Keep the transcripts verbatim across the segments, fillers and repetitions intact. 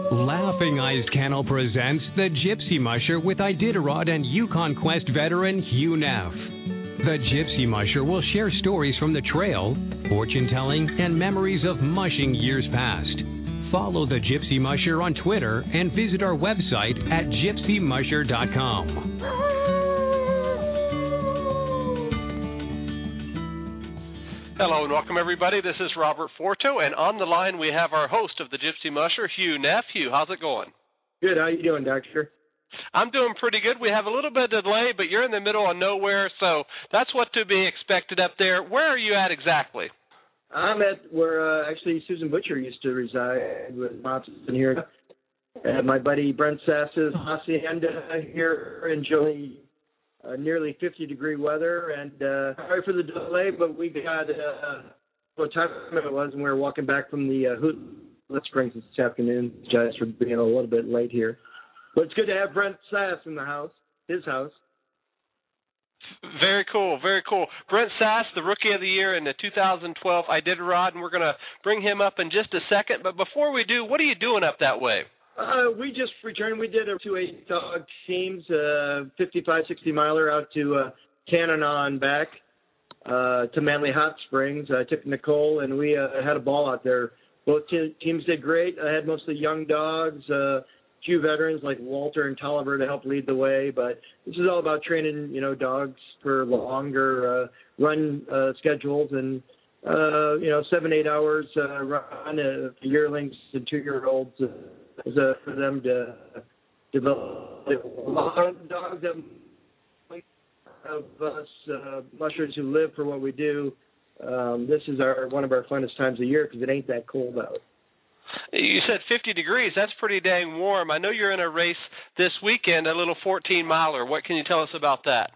Laughing Eyes Kennel presents The Gypsy Musher with Iditarod and Yukon Quest veteran Hugh Neff. The Gypsy Musher will share stories from the trail, fortune-telling, and memories of mushing years past. Follow The Gypsy Musher on Twitter and visit our website at gypsy musher dot com. Hello and welcome, everybody. This is Robert Forto, and on the line we have our host of the Gypsy Musher, Hugh Neff. Hugh, how's it going? Good. How you doing, Doctor? I'm doing pretty good. We have a little bit of delay, but you're in the middle of nowhere, so that's what to be expected up there. Where are you at exactly? I'm at where uh, actually Susan Butcher used to reside with Monson here. Uh, my buddy Brent Sass's hacienda here, enjoying uh, nearly fifty degree weather. And uh, sorry for the delay, but we got uh, what time it was, and we were walking back from the uh, Hoot Springs this afternoon. Just for being a little bit late here, but it's good to have Brent Sass in the house, his house. Very cool, very cool. Brent Sass, the Rookie of the Year in the two thousand twelve Iditarod, and we're going to bring him up in just a second. But before we do, what are you doing up that way? Uh, we just returned. We did a two eight dog teams, uh, fifty-five, sixty miler out to uh, Tanana and back uh, to Manly Hot Springs. I took Nicole, and we uh, had a ball out there. Both te- teams did great. I had mostly young dogs, uh, few veterans like Walter and Tolliver to help lead the way. But this is all about training, you know, dogs for longer uh, run uh, schedules and, uh, you know, seven, eight hours uh, run uh, yearlings and two-year-olds. Uh, Is uh, for them to develop a lot of dogs that of us uh, mushers who live for what we do. Um, this is our one of our funnest times of year because it ain't that cold out. You said fifty degrees. That's pretty dang warm. I know you're in a race this weekend, a little fourteen miler. What can you tell us about that?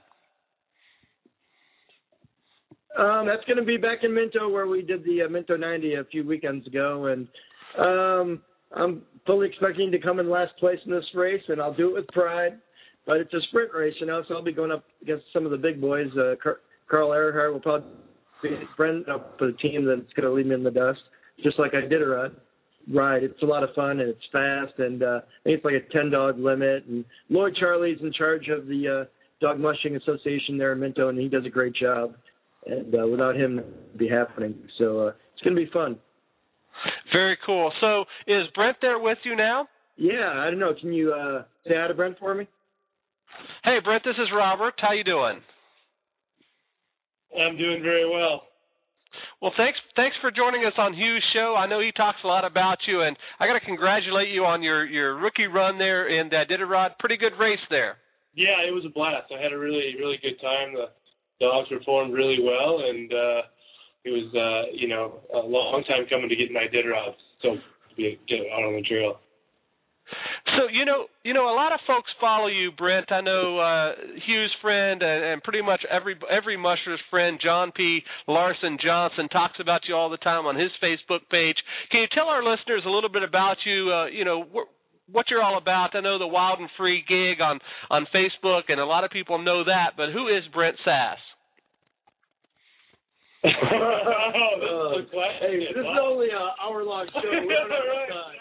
Um, that's going to be back in Minto where we did the uh, Minto ninety a few weekends ago, and um, I'm fully expecting to come in last place in this race, and I'll do it with pride. But it's a sprint race, you know, so I'll be going up against some of the big boys. Uh, Car- Carl Earhart will probably be a friend up for the team that's going to leave me in the dust, just like I did a ride. Ride. It's a lot of fun, and it's fast, and uh, I think it's like a ten-dog limit. And Lloyd Charlie's in charge of the uh, Dog Mushing Association there in Minto, and he does a great job. And uh, without him, it would be happening. So uh, it's going to be fun. Very cool. So is Brent there with you now? Yeah, I don't know. Can you uh, say hi to Brent for me? Hey, Brent, this is Robert. How you doing? I'm doing very well. Well, thanks thanks for joining us on Hugh's show. I know he talks a lot about you, and I got to congratulate you on your, your rookie run there in the Iditarod. Pretty good race there. Yeah, it was a blast. I had a really, really good time. The dogs performed really well, and uh, it was, uh, you know, a long time coming to get an Iditarod, so to be get out on the trail. So, you know, you know, a lot of folks follow you, Brent. I know uh, Hugh's friend and, and pretty much every every musher's friend, John P. Larson Johnson, talks about you all the time on his Facebook page. Can you tell our listeners a little bit about you, uh, you know, wh- what you're all about? I know the Wild and Free gig on, on Facebook, and a lot of people know that, but who is Brent Sass? oh, uh, hey, this is only an hour-long show. We don't have time.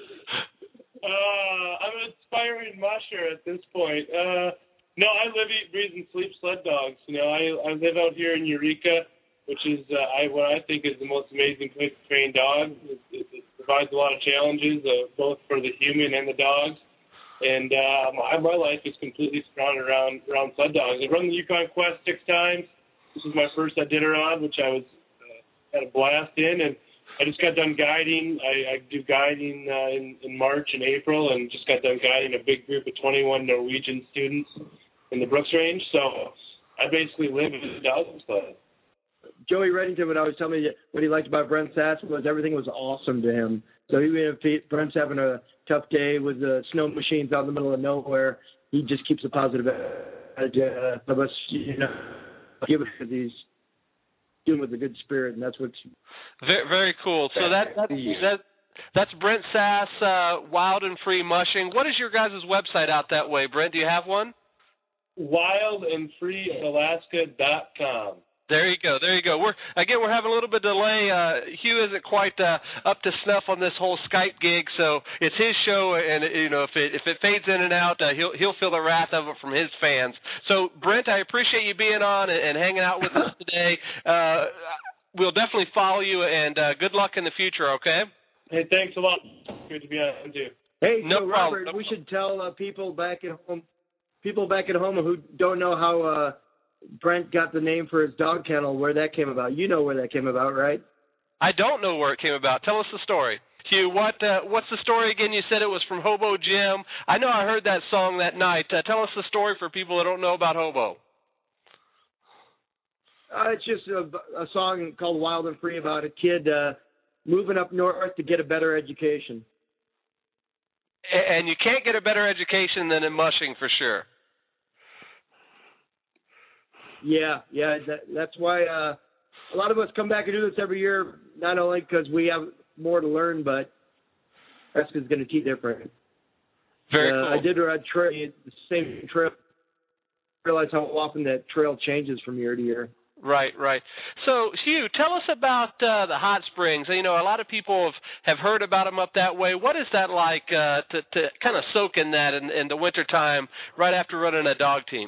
Uh, I'm an aspiring musher at this point. Uh, no, I live, eat, breathe, and sleep sled dogs. You know, I, I live out here in Eureka, which is uh, I, what I think is the most amazing place to train dogs. It, it, it provides a lot of challenges, uh, both for the human and the dogs. And uh, my, my life is completely surrounded around around sled dogs. I've run the Yukon Quest six times. This was my first Iditarod, which I was uh, had a blast in, and I just got done guiding. I, I do guiding uh, in, in March and April, and just got done guiding a big group of twenty-one Norwegian students in the Brooks Range. So I basically live in the dog sled. Joey Reddington would always tell me what he liked about Brent Sass was everything was awesome to him. So even if he, Brent's having a tough day with the snow machines out in the middle of nowhere, he just keeps a positive attitude of us, you know, give it because he's doing with a good spirit, and that's what's very, very cool. So that, that, that that's Brent Sass, uh, Wild and Free Mushing. What is your guys' website out that way, Brent? Do you have one? wild and free alaska dot com. There you go. There you go. We're again. We're having a little bit of delay. Uh, Hugh isn't quite uh, up to snuff on this whole Skype gig, so it's his show, and you know if it if it fades in and out, uh, he'll he'll feel the wrath of it from his fans. So Brent, I appreciate you being on and, and hanging out with us today. Uh, we'll definitely follow you, and uh, good luck in the future. Okay. Hey, thanks a lot. Good to be on too. Hey, no so problem. Robert, No we problem. should tell uh, people back at home, people back at home who don't know how. Uh, Brent got the name for his dog kennel, where that came about. You know where that came about, right? I don't know where it came about. Tell us the story. Hugh, what uh, what's the story again? You said it was from Hobo Jim. I know I heard that song that night. Uh, tell us the story for people that don't know about Hobo. Uh, it's just a, a song called Wild and Free about a kid uh, moving up north to get a better education. And you can't get a better education than in mushing for sure. Yeah, yeah, that, that's why uh, a lot of us come back and do this every year, not only because we have more to learn, but Nebraska's going to teach different. Very uh, cool. I did a trail, the same trail, realize how often that trail changes from year to year. Right, right. So, Hugh, tell us about uh, the hot springs. You know, a lot of people have, have heard about them up that way. What is that like uh, to, to kind of soak in that in, in the wintertime right after running a dog team?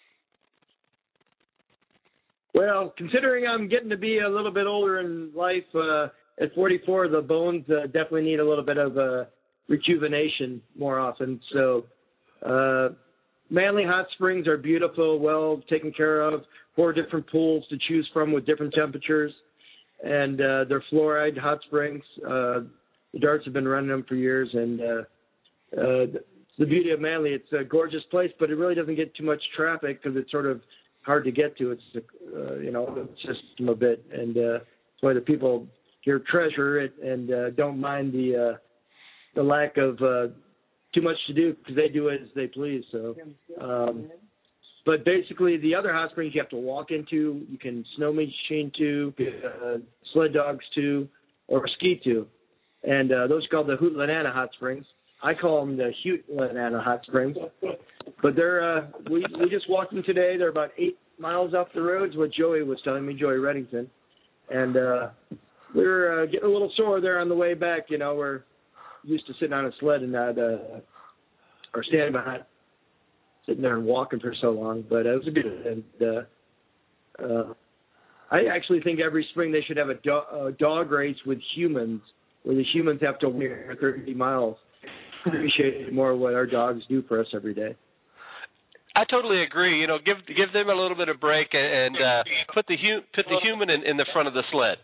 Well, considering I'm getting to be a little bit older in life, uh, at forty-four, the bones uh, definitely need a little bit of uh, rejuvenation more often. So, uh, Manly Hot Springs are beautiful, well taken care of. Four different pools to choose from with different temperatures, and uh, they're fluoride hot springs. Uh, the Darts have been running them for years, and uh, uh, the beauty of Manly. It's a gorgeous place, but it really doesn't get too much traffic because it's sort of hard to get to. It's uh, you know the system a bit, and uh, that's why the people here treasure it and uh, don't mind the uh, the lack of uh, too much to do because they do it as they please. So, um, but basically the other hot springs you have to walk into, you can snow machine to, uh, sled dogs to, or ski to, and uh, those are called the Hoot-Lanana Hot Springs. I call them the Hoot-Lanana Hot Springs. But they're uh, we we just walked them today. They're about eight miles off the roads. What Joey was telling me, Joey Reddington, and uh, we were uh, getting a little sore there on the way back. You know, we're used to sitting on a sled and not uh, or standing behind, sitting there and walking for so long. But it was good. And uh, uh, I actually think every spring they should have a, do- a dog race with humans, where the humans have to walk thirty miles. Appreciate more what our dogs do for us every day. I totally agree. You know, give give them a little bit of break and, and uh, put the hu- put the human in, in the front of the sled.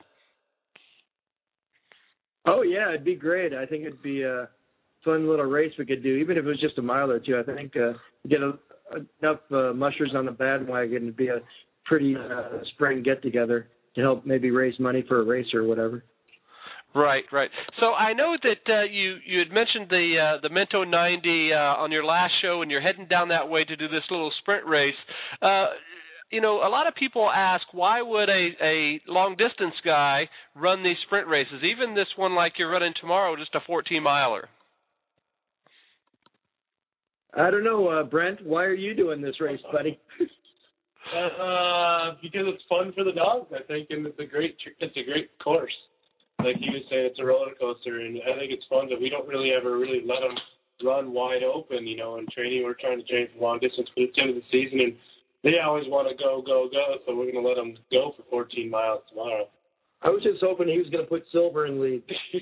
Oh yeah, it'd be great. I think it'd be a fun little race we could do, even if it was just a mile or two. I think uh, get a, enough uh, mushers on the bandwagon to be a pretty uh, spring get together to help maybe raise money for a race or whatever. Right, right. So I know that uh, you you had mentioned the uh, the Minto ninety uh, on your last show, and you're heading down that way to do this little sprint race. Uh, you know, a lot of people ask, why would a, a long distance guy run these sprint races? Even this one, like you're running tomorrow, just a fourteen miler. I don't know, uh, Brent. Why are you doing this race, buddy? uh, because it's fun for the dogs, I think, and it's a great it's a great course. Like you was saying, it's a roller coaster, and I think it's fun that we don't really ever really let them run wide open. You know, in training, we're trying to train for long distance, but it's the end of the season, and they always want to go, go, go, so we're going to let them go for fourteen miles tomorrow. I was just hoping he was going to put Silver in lead.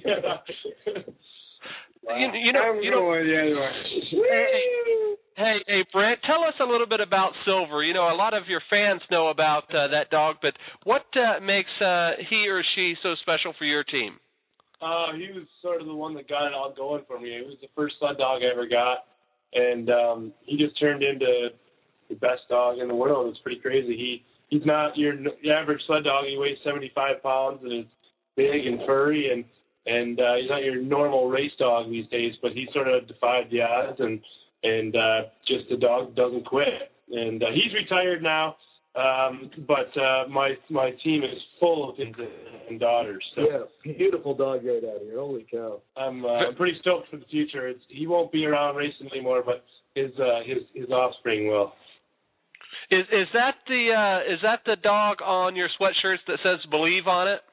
Wow. You, you know, you know. Hey, hey, hey, Brent, tell us a little bit about Silver. You know, a lot of your fans know about uh, that dog, but what uh, makes uh, he or she so special for your team? Uh, he was sort of the one that got it all going for me. It was the first sled dog I ever got, and um, he just turned into the best dog in the world. It's pretty crazy. He he's not your, your average sled dog. He weighs seventy-five pounds and is big and furry, and and uh, he's not your normal race dog these days. But he sort of defied the odds, and and uh, just the dog doesn't quit. And uh, he's retired now, um, but uh, my my team is full of his and daughters. So. Yeah, beautiful dog right out here. Holy cow! I'm uh, I'm pretty stoked for the future. It's, he won't be around racing anymore, but his uh, his his offspring will. Is is that the uh, is that the dog on your sweatshirts that says "Believe" on it?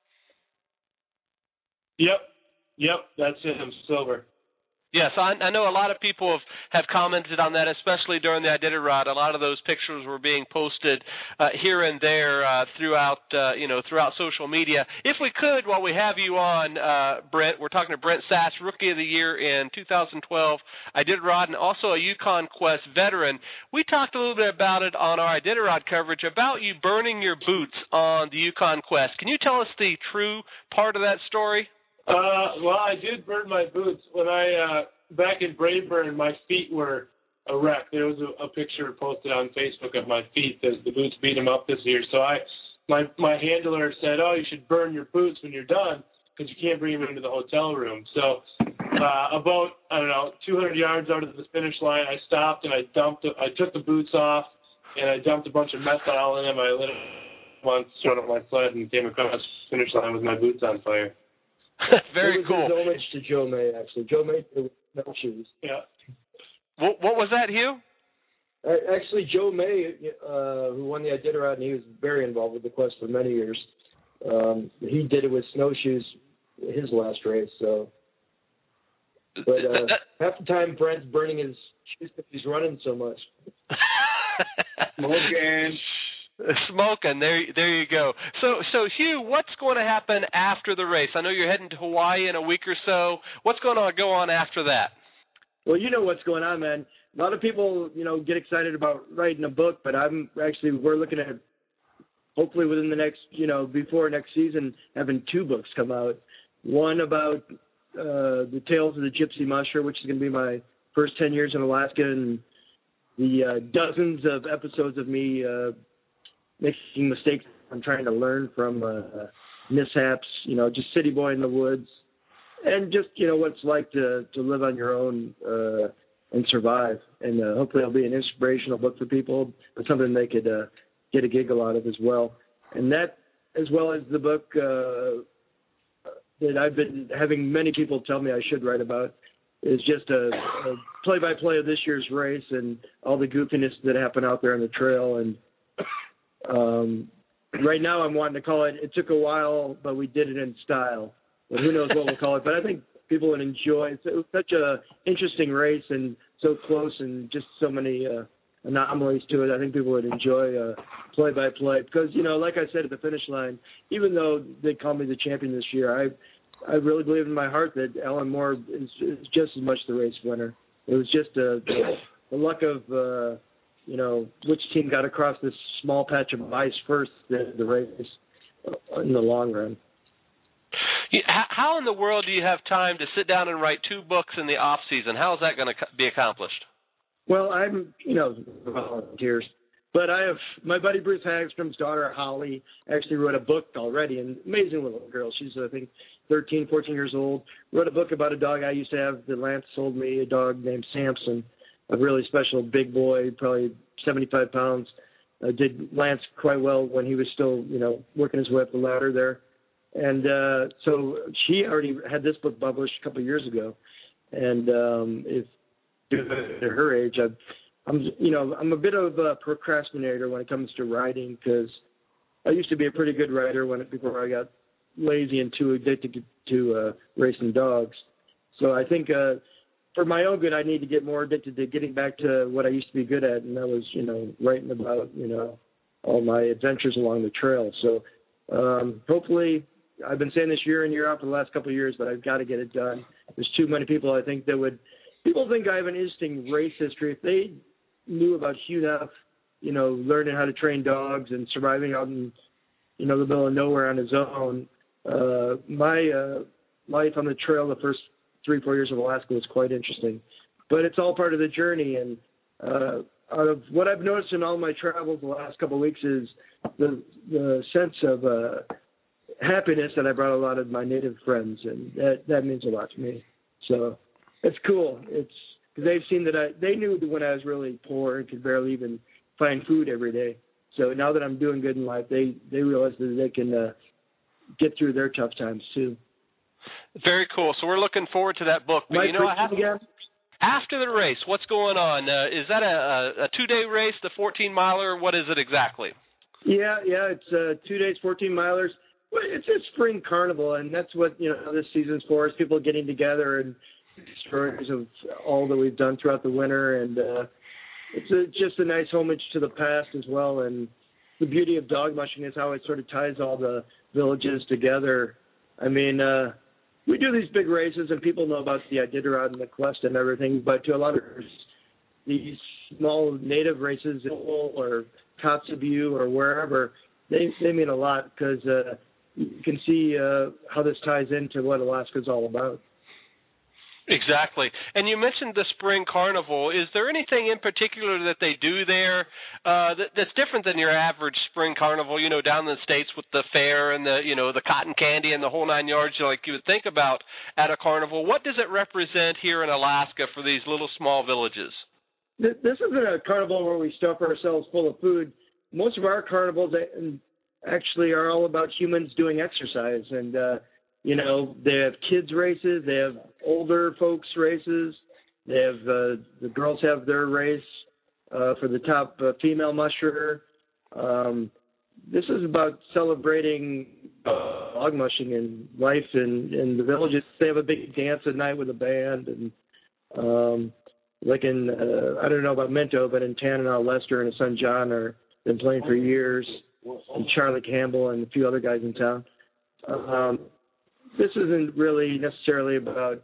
Yep, yep, that's him, Silver. Yes, I, I know a lot of people have, have commented on that, especially during the Iditarod. A lot of those pictures were being posted uh, here and there uh, throughout, uh, you know, throughout social media. If we could, while we have you on, uh, Brent, we're talking to Brent Satz, Rookie of the Year in two thousand twelve Iditarod, and also a Yukon Quest veteran. We talked a little bit about it on our Iditarod coverage about you burning your boots on the Yukon Quest. Can you tell us the true part of that story? Uh, well, I did burn my boots when I uh, back in Braeburn. My feet were a wreck. There was a, a picture posted on Facebook of my feet. The, the boots beat them up this year. So I, my my handler said, "Oh, you should burn your boots when you're done because you can't bring them into the hotel room." So uh, about I don't know two hundred yards out of the finish line, I stopped and I dumped. I took the boots off and I dumped a bunch of methanol in them. I lit them once, showed up my sled, and came across the finish line with my boots on fire. Very it was cool. His homage to Joe May, actually. Joe May with no shoes. Yeah. What, what was that, Hugh? Uh, actually, Joe May, uh, who won the Iditarod, and he was very involved with the Quest for many years. Um, he did it with snowshoes his last race. So, but uh, half the time Brent's burning his shoes because he's running so much. Smoking. Smoking. There, there you go. So, so Hugh, what's going to happen after the race? I know you're heading to Hawaii in a week or so. What's going to go on after that? Well, you know what's going on, man. A lot of people, you know, get excited about writing a book, but I'm actually we're looking at hopefully within the next, you know, before next season, having two books come out. One about uh, the Tales of the Gypsy Musher, which is going to be my first ten years in Alaska, and the uh, dozens of episodes of me uh, making mistakes. I'm trying to learn from uh, mishaps, you know, just city boy in the woods, and just, you know, what it's like to, to live on your own uh, and survive. And uh, hopefully it'll be an inspirational book for people, but something they could uh, get a giggle out of as well. And that, as well as the book uh, that I've been having many people tell me I should write about, is just a, a play-by-play of this year's race and all the goofiness that happened out there on the trail. And um, right now I'm wanting to call it, it took a while, but we did it in style. But who knows what we'll call it. But I think people would enjoy it. It was such a interesting race and so close and just so many uh, anomalies to it. I think people would enjoy uh, play-by-play. Because, you know, like I said at the finish line, even though they call me the champion this year, I I really believe in my heart that Alan Moore is, is just as much the race winner. It was just a, the luck of, uh, you know, which team got across this small patch of ice first, the, the race in the long run. How in the world do you have time to sit down and write two books in the off season? How is that going to be accomplished? Well, I'm, you know, volunteers, but I have my buddy Bruce Hagstrom's daughter Holly actually wrote a book already, an amazing little girl. She's I think thirteen, fourteen years old. Wrote a book about a dog I used to have that Lance sold me, a dog named Samson, a really special big boy, probably seventy-five pounds. Uh, did Lance quite well when he was still, you know, working his way up the ladder there. And uh, so she already had this book published a couple of years ago. And um, if at her age, I've, I'm, you know, I'm a bit of a procrastinator when it comes to writing because I used to be a pretty good writer when before I got lazy and too addicted to uh, racing dogs. So I think uh, for my own good, I need to get more addicted to getting back to what I used to be good at, and that was, you know, writing about, you know, all my adventures along the trail. So um, hopefully. I've been saying this year in year out for the last couple of years, but I've got to get it done. There's too many people I think that would – people think I have an interesting race history. If they knew about Hugh Neff, you know, learning how to train dogs and surviving out in, you know, the middle of nowhere on his own, uh, my uh, life on the trail the first three, four years of Alaska was quite interesting. But it's all part of the journey. And uh, out of what I've noticed in all my travels the last couple of weeks is the, the sense of uh, – happiness that I brought a lot of my native friends, and that that means a lot to me. So it's cool. It's because they've seen that I they knew that when I was really poor and could barely even find food every day. So now that I'm doing good in life, they they realize that they can uh, get through their tough times too. Very cool. So we're looking forward to that book. But Am you know, I have again? After the race, what's going on? Uh, is that a, a two-day race, the fourteen miler? What is it exactly? Yeah, yeah, it's uh, two days, fourteen milers. Well, it's a spring carnival, and that's what you know this season's for: is people getting together and stories of all that we've done throughout the winter, and uh, it's a, just a nice homage to the past as well. And the beauty of dog mushing is how it sort of ties all the villages together. I mean, uh, we do these big races, and people know about the Iditarod and the Quest and everything, but to a lot of these small native races, or Kotzebue or wherever, they they mean a lot because uh, you can see uh, how this ties into what Alaska's all about. Exactly. And you mentioned the spring carnival. Is there anything in particular that they do there uh, that, that's different than your average spring carnival, you know, down in the States with the fair and the, you know, the cotton candy and the whole nine yards like you would think about at a carnival? What does it represent here in Alaska for these little small villages? This isn't a carnival where we stuff ourselves full of food. Most of our carnivals actually are all about humans doing exercise. And, uh, you know, they have kids races, they have older folks races, they have uh, the girls have their race uh, for the top uh, female musher. Um, this is about celebrating uh, dog mushing and life in, in the villages. They have a big dance at night with a band, and um, like in uh, I don't know about Minto, but in Tanana, Lester and his son John are been playing for years, and Charlie Campbell and a few other guys in town. Um, this isn't really necessarily about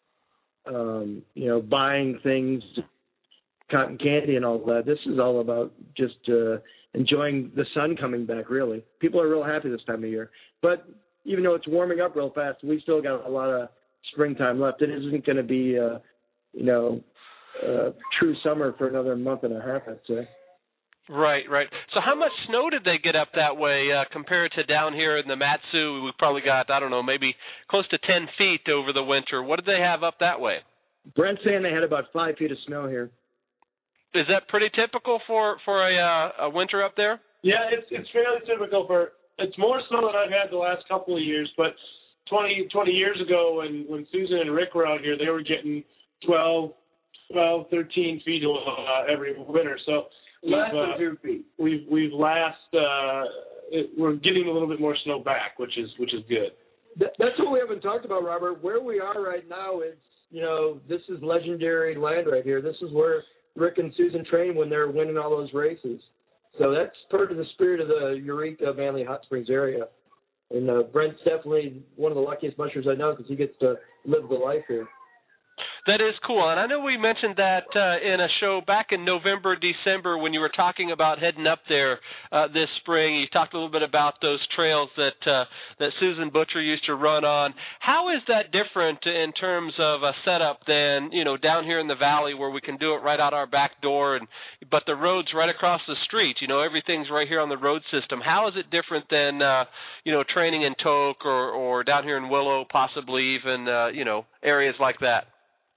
um, you know buying things, cotton candy and all that. This is all about just uh, enjoying the sun coming back. Really, people are real happy this time of year. But even though it's warming up real fast, we still got a lot of springtime left. It isn't going to be uh, you know uh, true summer for another month and a half, I'd say. Right, right. So how much snow did they get up that way uh, compared to down here in the Mat-Su? We probably got, I don't know, maybe close to ten feet over the winter. What did they have up that way? Brent's saying they had about five feet of snow here. Is that pretty typical for, for a, uh, a winter up there? Yeah, it's it's fairly typical for, it's more snow than I've had the last couple of years, but twenty, twenty years ago when, when Susan and Rick were out here, they were getting twelve, twelve, thirteen feet uh, every winter. So Less We've, uh, than two feet. We've we've last uh, it, we're getting a little bit more snow back, which is which is good. That, that's what we haven't talked about, Robert. Where we are right now is, you know, this is legendary land right here. This is where Rick and Susan trained when they're winning all those races. So that's part of the spirit of the Eureka, Manly, Hot Springs area. And uh, Brent's definitely one of the luckiest mushers I know because he gets to live the life here. That is cool. And I know we mentioned that uh, in a show back in November, December, when you were talking about heading up there uh, this spring. You talked a little bit about those trails that uh, that Susan Butcher used to run on. How is that different in terms of a setup than, you know, down here in the valley where we can do it right out our back door, and but the road's right across the street? You know, everything's right here on the road system. How is it different than, uh, you know, training in Tok or, or down here in Willow, possibly even, uh, you know, areas like that?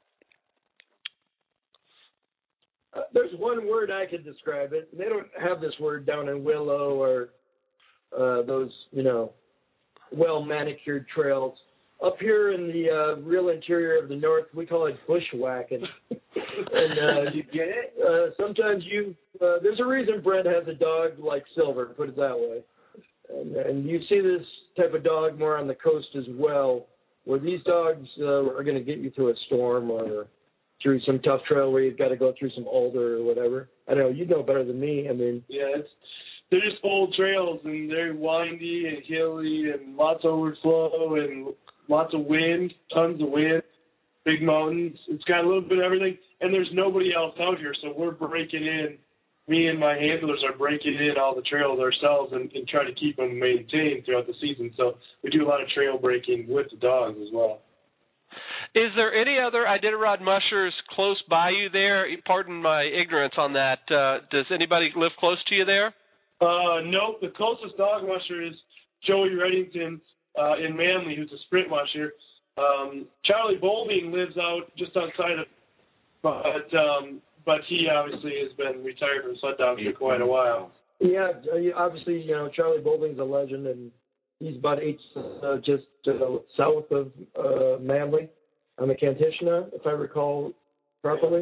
Uh, there's one word I could describe it. They don't have this word down in Willow or uh, those, you know, well-manicured trails. Up here in the uh, real interior of the north, we call it bushwhacking. and uh, you get it? Uh, sometimes you, uh, there's a reason Brent has a dog like Silver, put it that way. And, and you see this type of dog more on the coast as well, where these dogs uh, are going to get you through a storm or through some tough trail where you've got to go through some alder or whatever. I don't know, you know better than me. I mean, yeah, it's they're just old trails and they're windy and hilly and lots of overflow and lots of wind, tons of wind, big mountains. It's got a little bit of everything, and there's nobody else out here, so we're breaking in. Me and my handlers are breaking in all the trails ourselves and, and try to keep them maintained throughout the season. So we do a lot of trail breaking with the dogs as well. Is there any other Iditarod mushers close by you there? Pardon my ignorance on that. Uh, does anybody live close to you there? Uh, nope. The closest dog musher is Joey Reddington uh, in Manly, who's a sprint musher. Um, Charlie Bolding lives out just outside of, but um, but he obviously has been retired from sled dogs for quite a while. Yeah, obviously, you know, Charlie Bolding's a legend, and he's about eight uh, just uh, south of uh, Manly. On the Kantishna, if I recall properly,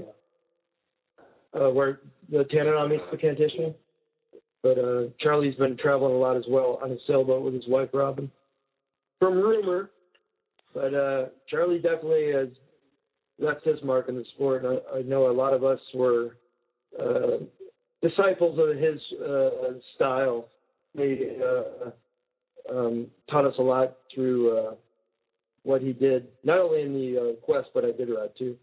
uh, where the Tanana meets the Kantishna. But uh, Charlie's been traveling a lot as well on a sailboat with his wife, Robin. From rumor, but uh, Charlie definitely has left his mark in the sport. I, I know a lot of us were uh, disciples of his uh, style. He uh, um, taught us a lot through uh, what he did, not only in the uh, Quest, but Iditarod too.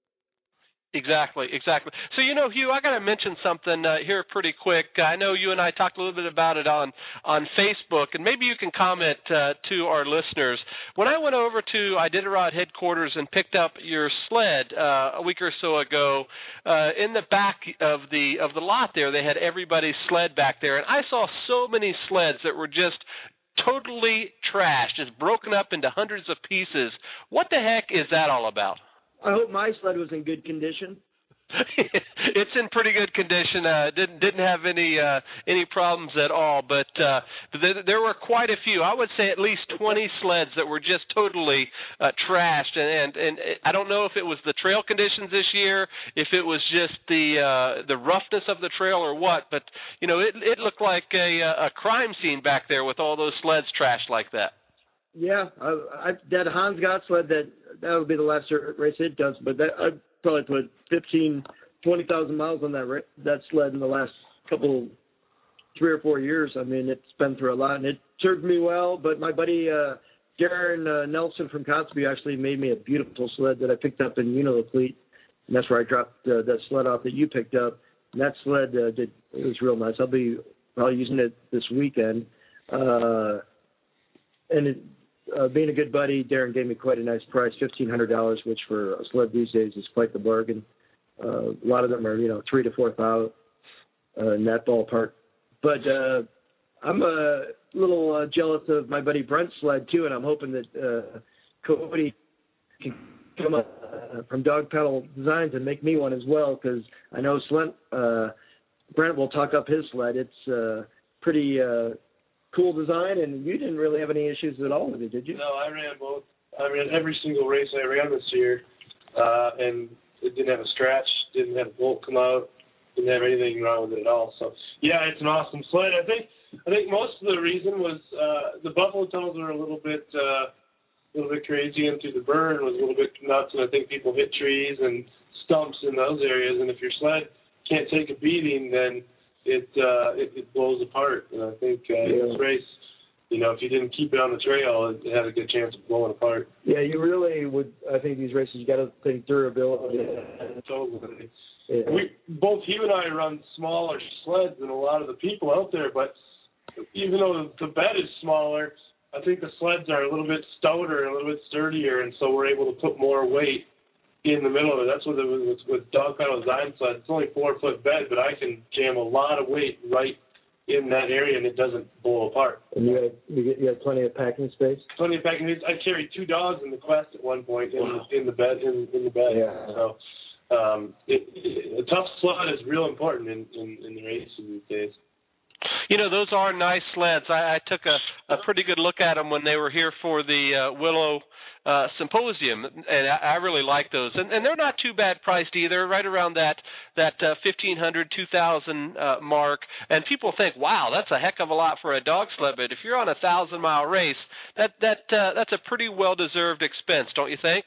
Exactly, exactly. So, you know, Hugh, I got to mention something uh, here pretty quick. I know you and I talked a little bit about it on, on Facebook, and maybe you can comment uh, to our listeners. When I went over to Iditarod headquarters and picked up your sled uh, a week or so ago, uh, in the back of the of the lot there, they had everybody's sled back there, and I saw so many sleds that were just totally trashed, just broken up into hundreds of pieces. What the heck is that all about? I hope my sled was in good condition. It's in pretty good condition. Uh, didn't didn't have any uh, any problems at all. But uh, there, there were quite a few. I would say at least twenty sleds that were just totally uh, trashed. And, and and I don't know if it was the trail conditions this year, if it was just the uh, the roughness of the trail or what. But you know, it it looked like a a crime scene back there with all those sleds trashed like that. Yeah, I, I, that Hans Gott sled, that that would be the last race it does. But that, I'd probably put fifteen, twenty thousand miles on that that sled in the last couple, three or four years. I mean, it's been through a lot, and it served me well. But my buddy uh, Darren uh, Nelson from Kotzebue actually made me a beautiful sled that I picked up in Unilapleet, and that's where I dropped uh, that sled off that you picked up. And that sled uh, did it was real nice. I'll be probably using it this weekend, uh, and it. Uh, being a good buddy, Darren gave me quite a nice price, fifteen hundred dollars, which for a sled these days is quite the bargain. Uh, a lot of them are, you know, three to four thousand uh, in that ballpark. But uh, I'm a little uh, jealous of my buddy Brent's sled too, and I'm hoping that uh, Cody can come up uh, from Dog Pedal Designs and make me one as well, because I know Slent, uh, Brent will talk up his sled. It's uh, pretty. Uh, Cool design, and you didn't really have any issues at all with it, did you? No, I ran both. I ran every single race I ran this year, uh, and it didn't have a scratch, didn't have a bolt come out, didn't have anything wrong with it at all. So, yeah, it's an awesome sled. I think I think most of the reason was uh, the buffalo tunnels are a little bit uh, a little bit crazy, and through the burn was a little bit nuts, and I think people hit trees and stumps in those areas, and if your sled can't take a beating, then It, uh, it it blows apart, and I think uh, yeah. in this race, you know, if you didn't keep it on the trail, it had a good chance of blowing apart. Yeah, you really would. I think these races, you got to think durability. Yeah, totally. Yeah. We both Hugh and I run smaller sleds than a lot of the people out there, but even though the bed is smaller, I think the sleds are a little bit stouter and a little bit sturdier, and so we're able to put more weight in the middle of it. That's what it was with, with Dog Pedal Design sled. It's only four foot bed, but I can jam a lot of weight right in that area, and it doesn't blow apart. And you had you, get, you had plenty of packing space. Plenty of packing space. I carried two dogs in the Quest at one point in, wow. in the bed. In, in the bed. Yeah. So um, it, it, a tough sled is real important in, in, in the races these days. You know, those are nice sleds. I, I took a, a pretty good look at them when they were here for the uh, Willow uh, Symposium, and I, I really like those. And, and they're not too bad priced either, right around that that uh, fifteen hundred dollars, two thousand dollars uh, mark. And people think, wow, that's a heck of a lot for a dog sled. But if you're on a thousand-mile race, that that uh, that's a pretty well-deserved expense, don't you think?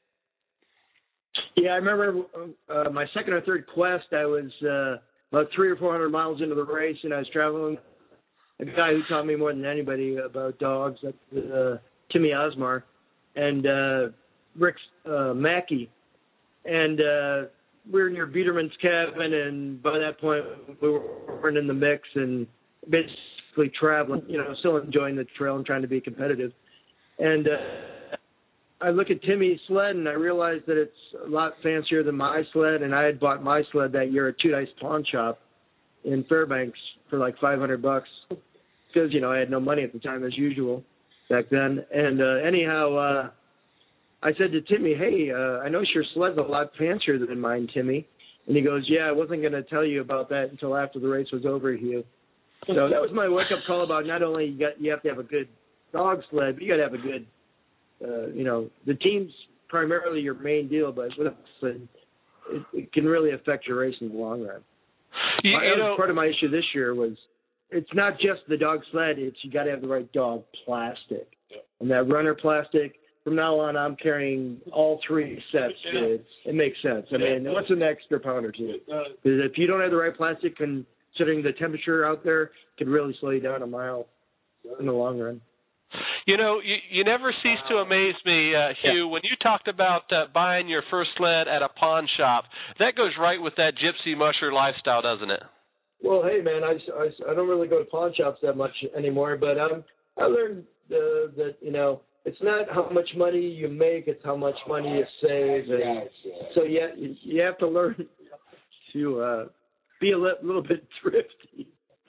Yeah, I remember uh, my second or third Quest, I was uh, about three or four hundred miles into the race, and I was traveling. A guy who taught me more than anybody about dogs, that's uh, Timmy Osmar, and uh, Rick uh, Mackey. And uh, we were near Biederman's cabin, and by that point, we weren't in the mix and basically traveling, you know, still enjoying the trail and trying to be competitive. And uh, I look at Timmy's sled, and I realize that it's a lot fancier than my sled, and I had bought my sled that year at Two Dice Pawn Shop in Fairbanks for like five hundred bucks because, you know, I had no money at the time as usual back then. And uh, anyhow, uh, I said to Timmy, hey, uh, I noticed your sled's a lot fancier than mine, Timmy. And he goes, yeah, I wasn't going to tell you about that until after the race was over, Hugh. So that was my wake-up call about not only you got you have to have a good dog sled, but you got to have a good, uh, you know, the team's primarily your main deal, but with us, and it, it can really affect your race in the long run. You, my, you know, part of my issue this year was it's not just the dog sled; it's you got to have the right dog plastic, and that runner plastic. From now on, I'm carrying all three sets. It, it makes sense. I mean, what's an extra pound or two? Because if you don't have the right plastic, considering the temperature out there, it could really slow you down a mile in the long run. You know, you, you never cease to amaze me, uh, Hugh. Yeah. When you talked about uh, buying your first sled at a pawn shop, that goes right with that gypsy musher lifestyle, doesn't it? Well, hey, man, I, I, I don't really go to pawn shops that much anymore, but um, I learned uh, that, you know, it's not how much money you make, it's how much money you save. And so yeah, you, you have to learn to uh, be a li- little bit thrifty.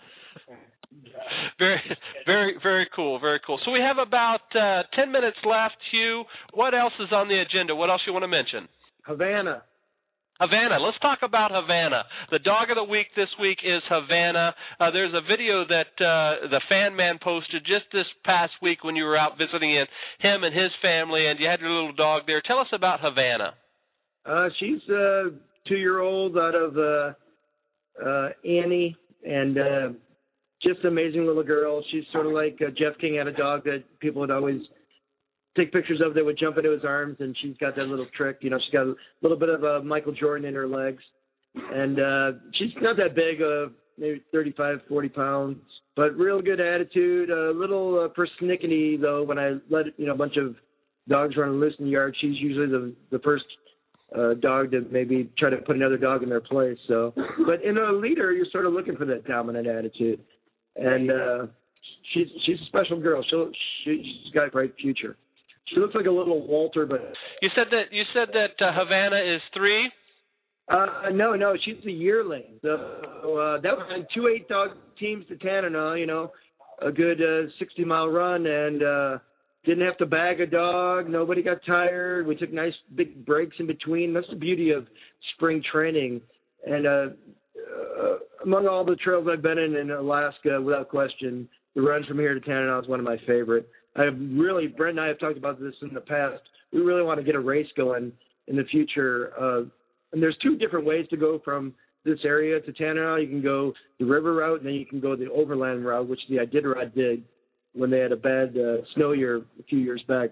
Very, very, very cool, very cool. So we have about uh, ten minutes left, Hugh. What else is on the agenda? What else you want to mention? Havana. Havana. Let's talk about Havana. The dog of the week this week is Havana. Uh, there's a video that uh, the Fan Man posted just this past week when you were out visiting him, him and his family, and you had your little dog there. Tell us about Havana. Uh, she's a two-year-old out of uh, uh, Annie, and uh, just an amazing little girl. She's sort of like uh, Jeff King had a dog that people would always take pictures of that would jump into his arms, and she's got that little trick. You know, she's got a little bit of a Michael Jordan in her legs. And uh, she's not that big, uh, maybe thirty-five, forty pounds, but real good attitude. A little uh, persnickety, though, when I let, you know, a bunch of dogs run loose in the yard. She's usually the, the first uh, dog to maybe try to put another dog in their place. So, but in a leader, you're sort of looking for that dominant attitude. And uh, she's she's a special girl. She'll, she, she's got a bright future. She looks like a little Walter, but you said that you said that uh, Havana is three. Uh, no, no, she's a yearling. So uh, that was two eight dog teams to Tanana. You know, a good uh, sixty mile run, and uh, didn't have to bag a dog. Nobody got tired. We took nice big breaks in between. That's the beauty of spring training. And uh, uh, among all the trails I've been in in Alaska, without question, the run from here to Tanana is one of my favorite. I really, Brent and I have talked about this in the past. We really want to get a race going in the future. Uh, and there's two different ways to go from this area to Tanana. You can go the river route, and then you can go the overland route, which the Iditarod did when they had a bad uh, snow year a few years back.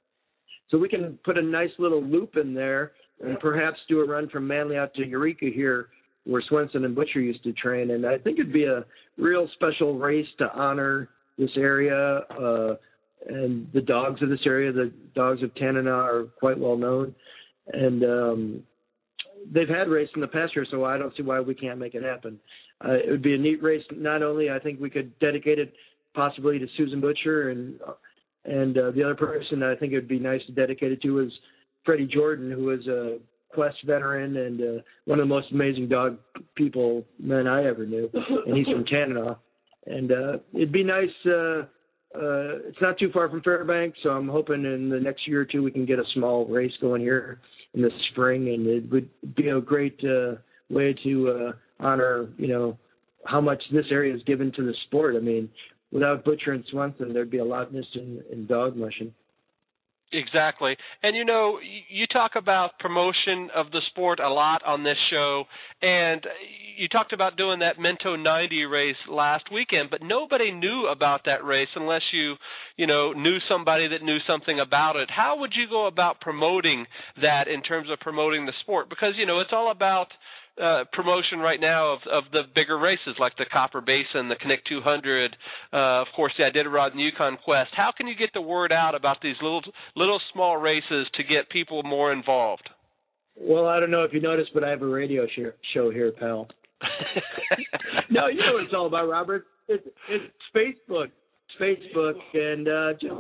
So we can put a nice little loop in there and perhaps do a run from Manly out to Eureka here, where Swenson and Butcher used to train. And I think it'd be a real special race to honor this area. Uh, And the dogs of this area, the dogs of Tanana, are quite well known. And um, they've had races in the past year, so I don't see why we can't make it happen. Uh, it would be a neat race. Not only, I think we could dedicate it possibly to Susan Butcher, and and uh, the other person that I think it would be nice to dedicate it to is Freddie Jordan, who is a Quest veteran and uh, one of the most amazing dog people, men I ever knew. And he's from Tanana. And uh, it'd be nice. Uh, Uh, it's not too far from Fairbanks, so I'm hoping in the next year or two we can get a small race going here in the spring, and it would be a great uh, way to uh, honor, you know, how much this area is given to the sport. I mean, without Butcher and Swenson, there'd be a lot missed in, in dog mushing. Exactly. And, you know, you talk about promotion of the sport a lot on this show, and you talked about doing that Minto ninety race last weekend, but nobody knew about that race unless you, you know, knew somebody that knew something about it. How would you go about promoting that in terms of promoting the sport? Because, you know, it's all about Uh, promotion right now of, of the bigger races like the Copper Basin, the Knik two hundred, uh, of course the Iditarod and Yukon Quest. How can you get the word out about these little little small races to get people more involved? Well, I don't know if you noticed, but I have a radio sh- show here, pal. No, you know what it's all about, Robert. It's, it's Facebook. It's Facebook, and uh, just,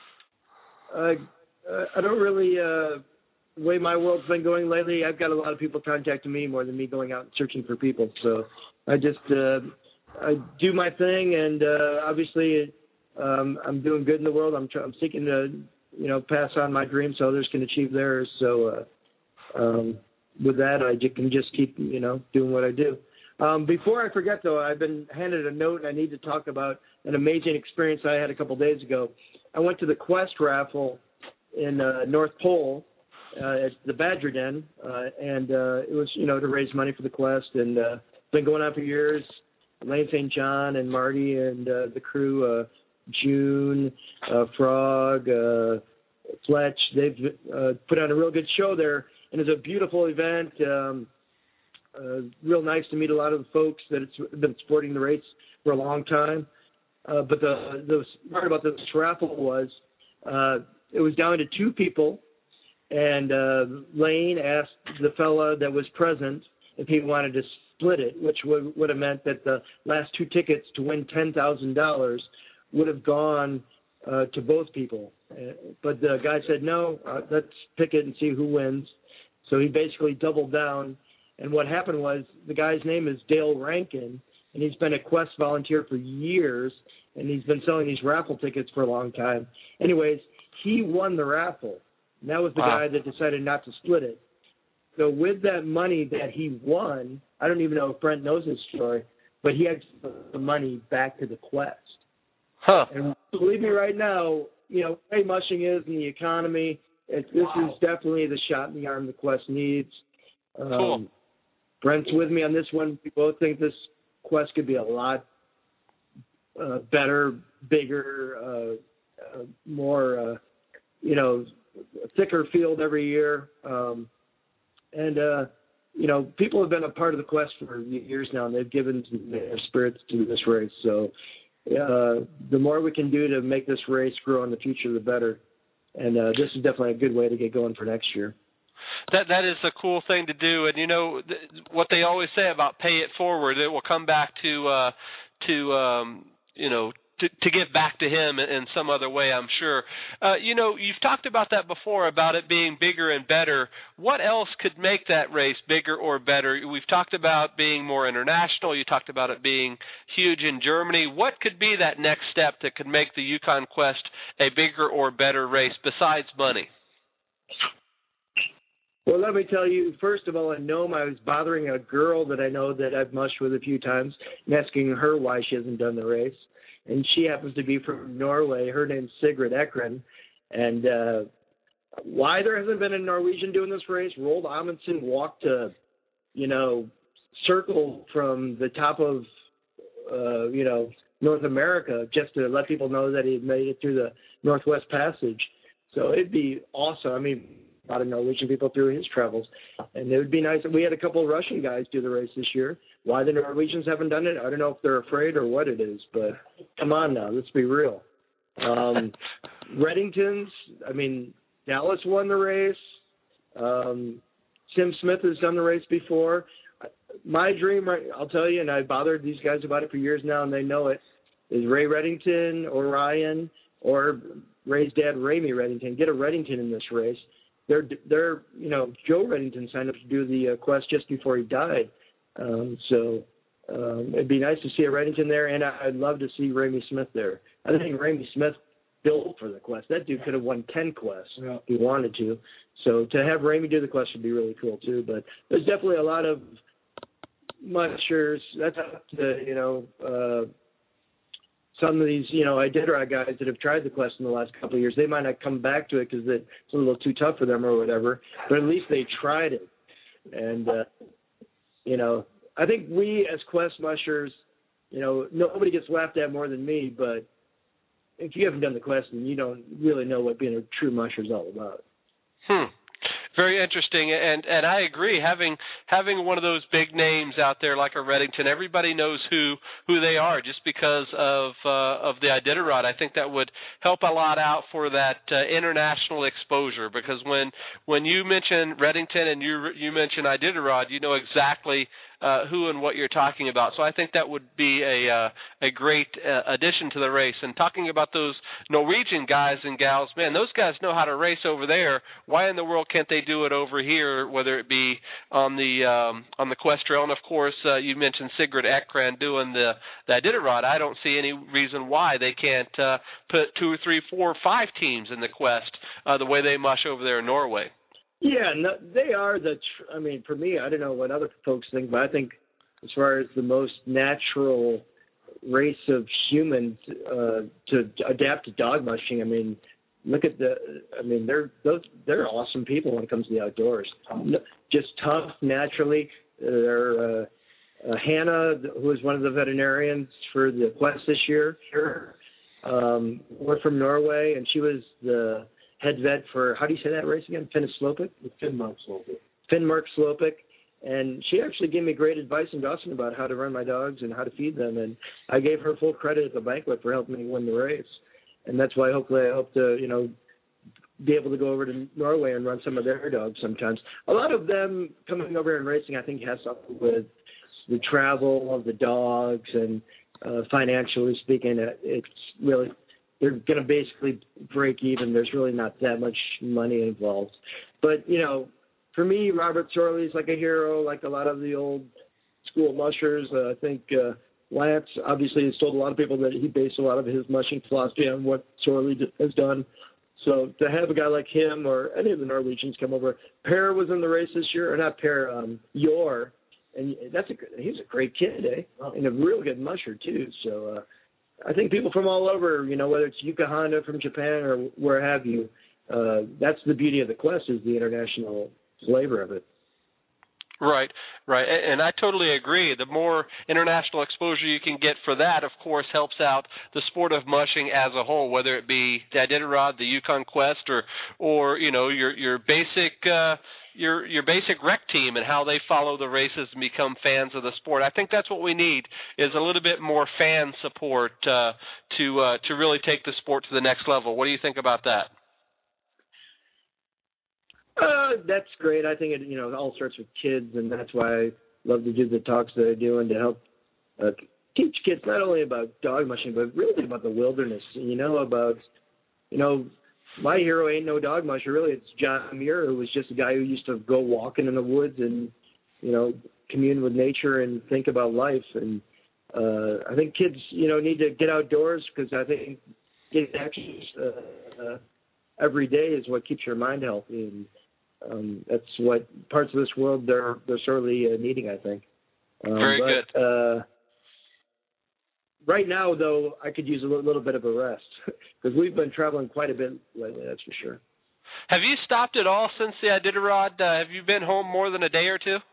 uh, I don't really... Uh, the way my world's been going lately, I've got a lot of people contacting me more than me going out and searching for people. So I just uh, I do my thing, and uh, obviously um, I'm doing good in the world. I'm, try- I'm seeking to, you know, pass on my dreams so others can achieve theirs. So uh, um, with that, I j- can just keep, you know, doing what I do. Um, before I forget, though, I've been handed a note, and I need to talk about an amazing experience I had a couple days ago. I went to the Quest raffle in uh, North Pole. uh, at the Badger Den, uh, and uh, it was, you know, to raise money for the quest, and uh, it's been going on for years. Lane Saint John and Marty and uh, the crew, uh, June, uh, Frog, uh, Fletch, they've uh, put on a real good show there, and it's a beautiful event. Um, uh, real nice to meet a lot of the folks that have been supporting the race for a long time. Uh, but the the part about this raffle was uh, it was down to two people, and uh, Lane asked the fella that was present if he wanted to split it, which would, would have meant that the last two tickets to win ten thousand dollars would have gone uh, to both people. Uh, but the guy said, no, uh, let's pick it and see who wins. So he basically doubled down. And what happened was the guy's name is Dale Rankin, and he's been a Quest volunteer for years, and he's been selling these raffle tickets for a long time. Anyways, he won the raffle. And that was the wow. guy that decided not to split it. So with that money that he won, I don't even know if Brent knows this story, but he had the money back to the Quest. Huh. And believe me right now, you know, the way mushing is in the economy, it, this wow. is definitely the shot in the arm the Quest needs. Um, cool. Brent's with me on this one. We both think this Quest could be a lot uh, better, bigger, uh, uh, more, uh, you know, thicker field every year. Um, and, uh, you know, people have been a part of the Quest for years now, and they've given their spirits to this race. So uh, the more we can do to make this race grow in the future, the better. And uh, this is definitely a good way to get going for next year. That that is a cool thing to do, and you know th- what they always say about pay it forward. It will come back to uh, to um, you know to, to give back to him in, in some other way, I'm sure. Uh, you know, you've talked about that before about it being bigger and better. What else could make that race bigger or better? We've talked about being more international. You talked about it being huge in Germany. What could be that next step that could make the Yukon Quest a bigger or better race besides money? Well, let me tell you, first of all, in Nome, I was bothering a girl that I know that I've mushed with a few times and asking her why she hasn't done the race. And she happens to be from Norway. Her name's Sigrid Ekren. And uh, why there hasn't been a Norwegian doing this race, Roald Amundsen walked to, you know, circle from the top of, uh, you know, North America just to let people know that he had made it through the Northwest Passage. So it'd be awesome. I mean, a lot of Norwegian people through his travels. And it would be nice. We had a couple of Russian guys do the race this year. Why the Norwegians haven't done it, I don't know if they're afraid or what it is, but come on now, let's be real. Um, Reddington's, I mean, Dallas won the race. Um, Tim Smith has done the race before. My dream, I'll tell you, and I've bothered these guys about it for years now, and they know it, is Ray Reddington or Ryan or Ray's dad, Ramey Reddington. Get a Reddington in this race. They're, they're, you know, Joe Reddington signed up to do the uh, Quest just before he died. Um, so um, it'd be nice to see a Reddington there, and I'd love to see Ramey Smith there. I think Ramey Smith built for the Quest. That dude could have won ten Quests yeah. if he wanted to. So to have Ramey do the Quest would be really cool too. But there's definitely a lot of mushers. That's up to, you know, uh, some of these, you know, Iditarod guys that have tried the Quest in the last couple of years. They might not come back to it because it's a little too tough for them or whatever, but at least they tried it. And, uh, you know, I think we as Quest mushers, you know, nobody gets laughed at more than me, but if you haven't done the Quest, then you don't really know what being a true musher is all about. Hmm. Very interesting, and and I agree. Having having one of those big names out there like a Reddington, everybody knows who, who they are just because of uh, of the Iditarod. I think that would help a lot out for that uh, international exposure. Because when when you mention Reddington and you you mention Iditarod, you know exactly Uh, who and what you're talking about. So I think that would be a uh, a great uh, addition to the race. And talking about those Norwegian guys and gals, man, those guys know how to race over there. Why in the world can't they do it over here, whether it be on the um, on the Quest Trail? And, of course, uh, you mentioned Sigrid Ekran doing the, the Iditarod. I don't see any reason why they can't uh, put two or three, four, five teams in the Quest uh, the way they mush over there in Norway. Yeah, no, they are the, tr- I mean, for me, I don't know what other folks think, but I think as far as the most natural race of humans uh, to adapt to dog mushing, I mean, look at the, I mean, they're those they're awesome people when it comes to the outdoors. Just tough naturally. They're uh, uh, Hannah, who is one of the veterinarians for the Quest this year. Um, we're from Norway, and she was the head vet for, how do you say that race again? Finnmark Finnmark Slopic. Finnmark Slopic. And she actually gave me great advice in Dawson about how to run my dogs and how to feed them. And I gave her full credit at the banquet for helping me win the race. And that's why hopefully I hope to, you know, be able to go over to Norway and run some of their dogs sometimes. A lot of them coming over and racing, I think, has something with the travel of the dogs and uh, financially speaking, it's really, they're going to basically break even. There's really not that much money involved. But, you know, for me, Robert Sorley's like a hero, like a lot of the old school mushers. Uh, I think uh, Lance obviously has told a lot of people that he based a lot of his mushing philosophy on what Sorley has done. So to have a guy like him or any of the Norwegians come over, Per was in the race this year, or not Per, um, Yor, and that's a he's a great kid, eh? And a real good musher too. So uh, I think people from all over, you know, whether it's Yuka Honda from Japan or where have you, uh, that's the beauty of the Quest, is the international flavor of it. Right, right, and I totally agree. The more international exposure you can get for that, of course, helps out the sport of mushing as a whole, whether it be the Iditarod, the Yukon Quest, or, or you know, your your basic uh, your your basic rec team and how they follow the races and become fans of the sport. I think that's what we need, is a little bit more fan support uh, to uh, to really take the sport to the next level. What do you think about that? Uh, that's great. I think it, you know, it all starts with kids, and that's why I love to do the talks that I do and to help uh, teach kids not only about dog mushing, but really about the wilderness. You know, about, you know, my hero ain't no dog musher. Really, it's John Muir, who was just a guy who used to go walking in the woods and, you know, commune with nature and think about life. And uh, I think kids, you know, need to get outdoors, because I think getting action uh, uh, every day is what keeps your mind healthy. And Um, that's what parts of this world they're they're sorely uh, needing, I think. Um, Very but, good. Uh, right now, though, I could use a little, little bit of a rest, because we've been traveling quite a bit lately. That's for sure. Have you stopped at all since the Iditarod? Uh, have you been home more than a day or two?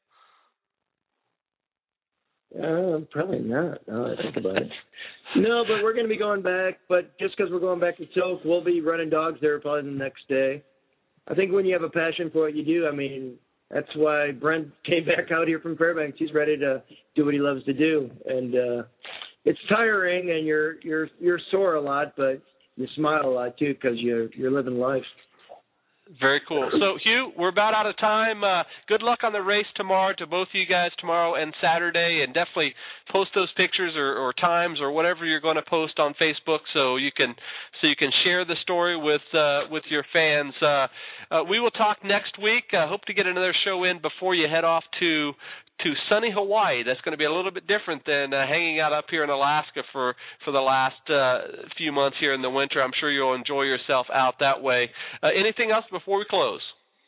Uh, probably not. Now that I think about it. No, but we're going to be going back. But just because we're going back to Tilk, we'll be running dogs there probably the next day. I think when you have a passion for what you do, I mean, that's why Brent came back out here from Fairbanks. He's ready to do what he loves to do, and uh, it's tiring, and you're you're you're sore a lot, but you smile a lot too, because you're you're living life. Very cool. So, Hugh, we're about out of time. Uh, good luck on the race tomorrow to both of you guys tomorrow and Saturday, and definitely post those pictures or, or times or whatever you're going to post on Facebook, so you can so you can share the story with uh, with your fans. Uh, uh, we will talk next week. I hope to get another show in before you head off to to sunny Hawaii. That's going to be a little bit different than uh, hanging out up here in Alaska for, for the last uh, few months here in the winter. I'm sure you'll enjoy yourself out that way. Uh, anything else before we close?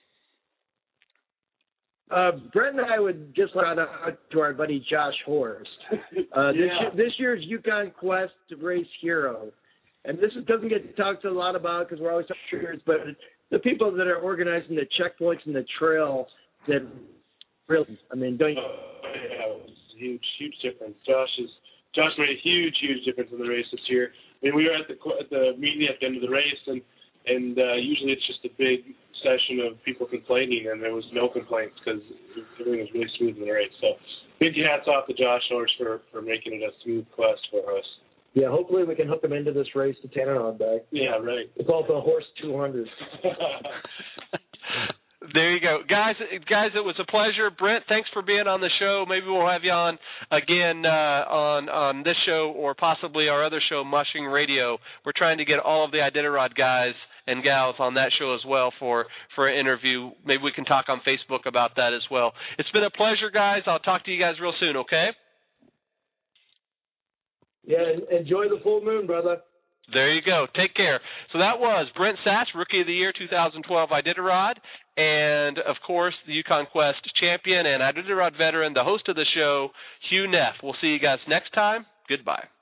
Uh, Brent and I would just shout out to our buddy Josh Horst. Uh, this, yeah. this year's Yukon Quest race hero. And this is, doesn't get talked a lot about because we're always talking triggers, but the people that are organizing the checkpoints and the trail that really, I mean, don't you? Oh, yeah, it was a huge, huge difference. Josh is Josh made a huge, huge difference in the race this year. I mean, we were at the at the meeting at the end of the race, and and uh, usually it's just a big session of people complaining, and there was no complaints because everything was really smooth in the race. So big hats off to Josh Horst for, for making it a smooth quest for us. Yeah, hopefully we can hook him into this race to Tanana back. Yeah, right. It's called the Horse two hundred. There you go. Guys, guys, it was a pleasure. Brent, thanks for being on the show. Maybe we'll have you on again uh, on, on this show or possibly our other show, Mushing Radio. We're trying to get all of the Iditarod guys and gals on that show as well for, for an interview. Maybe we can talk on Facebook about that as well. It's been a pleasure, guys. I'll talk to you guys real soon, okay? Yeah, enjoy the full moon, brother. There you go. Take care. So that was Brent Satch, Rookie of the Year two thousand twelve Iditarod, and, of course, the Yukon Quest champion and Iditarod veteran, the host of the show, Hugh Neff. We'll see you guys next time. Goodbye.